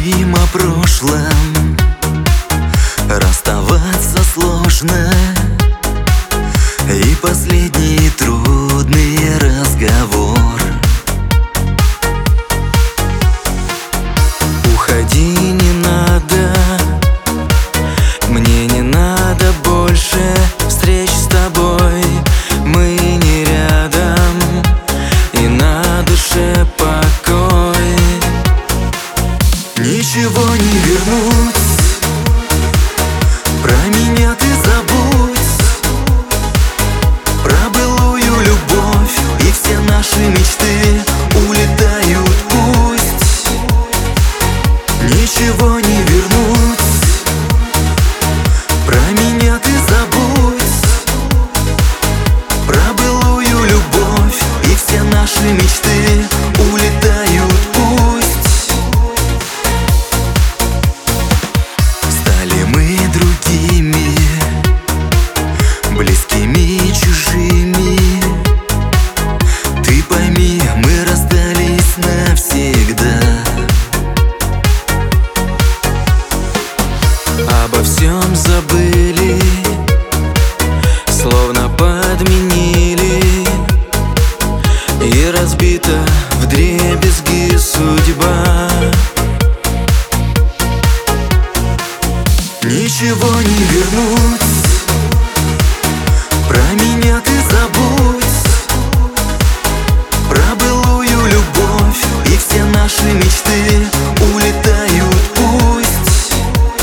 Говорим о прошлом, расставаться сложно. И последний трудный разговор. Уходи, не надо, мне не надо больше встреч с тобой. Мы не рядом, и на душе покой. Ничего не вернуть, про меня ты забудь, про былую любовь, и все наши мечты улетают пусть. Ничего не вернуть, про меня ты забудь, про былую любовь, и все наши мечты улетают пусть. Стали мы другими, близкими и чужими. Ты пойми, мы расстались навсегда. Обо всем забыли, словно подменили, и разбита вдребезги судьба. Ничего не вернуть, про меня ты забудь, про былую любовь, и все наши мечты улетают пусть.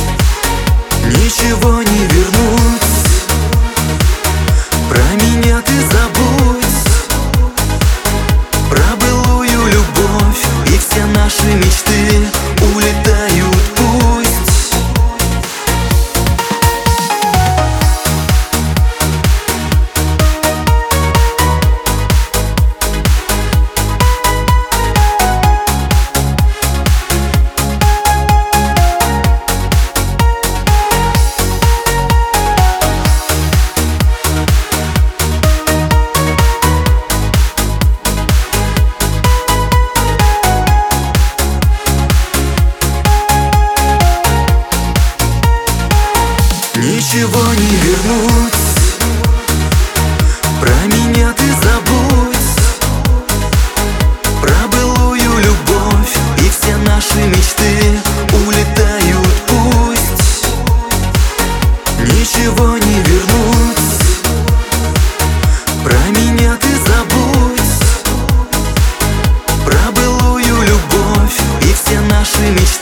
Ничего не вернуть, про меня ты забудь, про былую любовь, и все наши мечты улетают пусть. Ничего не вернуть, про меня ты забудь, про былую любовь, и все наши мечты улетают пусть. Ничего не вернуть, про меня ты забудь, про былую любовь, и все наши мечты